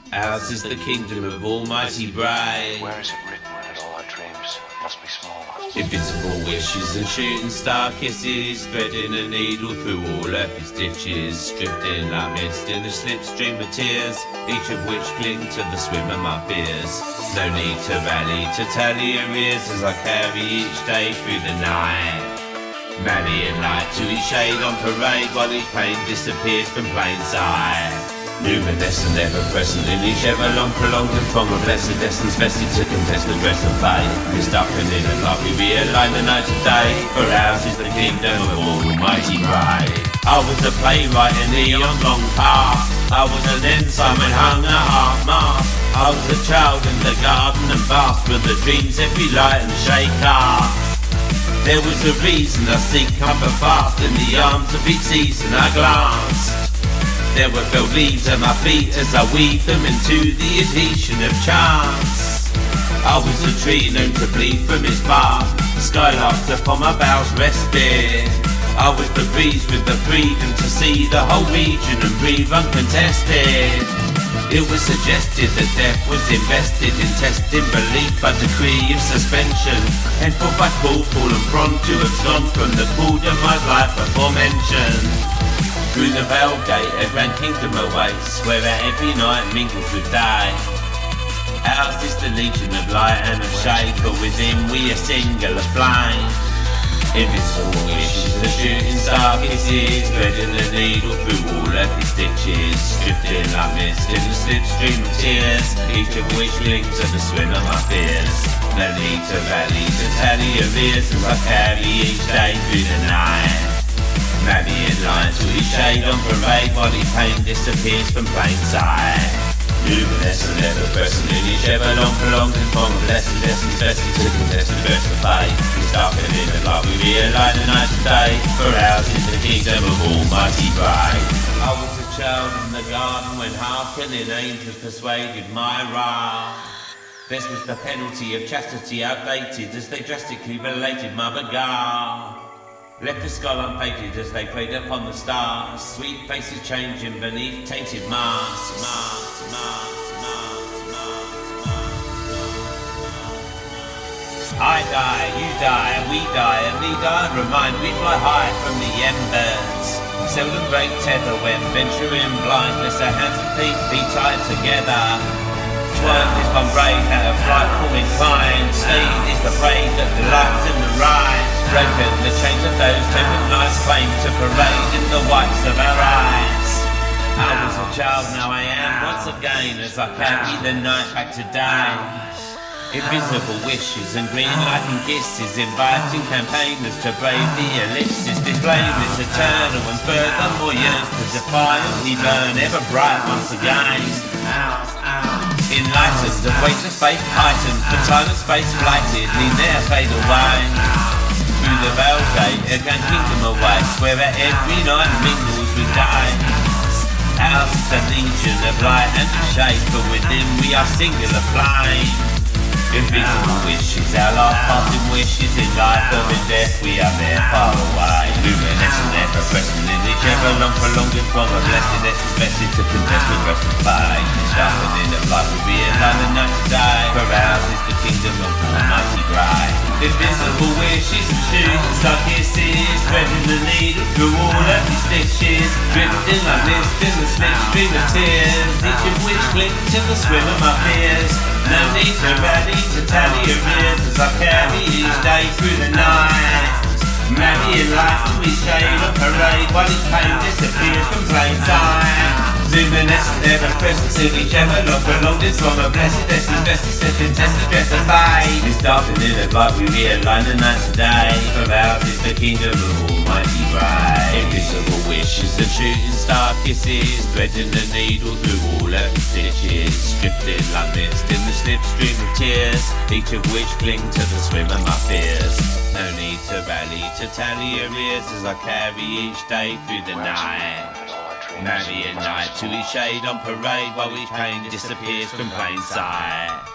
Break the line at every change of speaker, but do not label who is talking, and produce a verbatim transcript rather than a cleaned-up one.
Ours is the kingdom of Almighty Bright.
Where is it written that all our dreams must be small?
Invisible wishes and shooting star kisses, threading a needle through all earthly stitches, drifting like mist in the slipstream of tears, each of which cling to the swim of my fears. No need to rally to tally arrears as I carry each day through the night. Rallying light to each shade on parade while each pain disappears from plain sight. Luminescent, ever present in each ever long prolonged and throng of blessed essence vested to contest the dress of fate. Missed up and in and like we realign the night and day, for ours is the kingdom of Almighty Bright. I was a playwright in the eon long past. I was an ensign when hung at half mast. I was a child in the garden and basked with the dreams every light and shake cast. There was a reason I seek comfort fast in the arms of each season I glanced. There were felt leaves at my feet as I weaved them into the adhesion of chance. I was a tree known to bleed from its bark, the skylarks upon my boughs rested. I was the breeze with the freedom to see the whole region and breathe uncontested. It was suggested that death was invested in testing belief by decree of suspension, henceforth by call fallen prone to abscond from the pool of my life aforementioned. Through the veil gate a grand kingdom awaits, where every night mingles with day. Ours is the legion of light and of shade, but within we a singular flame. Invisible wishes, the shooting star kisses, threading the needle through all earthly stitches, drifting like mist in the slipstream of tears, each of which links to the swim of my fears. No need to rally to tally arrears as I carry each day through the night. Rallying light to each shade on parade while each pain disappears from plain sight. Luminescent, ever present in each ever long prolonged and form of lessons, lessons vested to contest the dress of fate. We start in the light we realign the night and day, for ours is the kingdom of Almighty Bright. I was a child in the garden when hearkening angels persuaded my wrath. This was the penalty of chastity outdated as they drastically related my bagarre. Left the skull unfated as they preyed upon the stars, sweet faces changing beneath tainted masks. Masks, masks, masks, masks, masks. I die, you die, we die, and we die, remind we fly high from the embers. Seldom break tether when venturing blind, lest our hands and feet be tied together. Twine is one braid at a frightful incline, Steed is the braid that delights in the ride. Broken the chains of those tokenized claim to parade in the whites of our eyes. I was a child, now I am once again, as I carry the night back to day. Invisible wishes and green lighting kisses, inviting campaigners to brave the ellipsis, displaying this eternal and furthermore yearns to defiantly burn ever bright once again. Enlightened, the weight of faith heightened, the time and space blighted, need ne'er fade away. Through the veil gate, a grand kingdom awaits, where every night mingles with day. Ours is the legion of light and of shade, but within we are singular flame. Invisible wishes, our last passing wishes, in life or in death we are there far away. Luminescent, ever present in each ever long prolonged and throng of blessed essence vested to contest the rest of fate. Sharpening of life will be a time and night today, for ours is the kingdom of Almighty Bright. Invisible wishes and shooting star kisses, threading the needle through all earthly stitches, drifting like mist in the slipstream of tears, each of which cling to the swim of my fears. No need to rally to tally arrears as I carry each day through the night. Rallying light to each shade on parade while each pain disappears from plain sight. Luminescent, ever present in each ever long prolonged is from a blessed essence, best set in test the dress of fate. It's darkened in the light we realign the night today, for ours is the kingdom of Almighty Bright. Invisible wishes and shooting star kisses, threading the needle through all earthly stitches, drifting like mist in the slipstream of tears, each of which cling to the swim of my fears. No need to rally to tally arrears as I carry each day through the night. Rallying light to each shade on parade while each pain disappears from plain sight.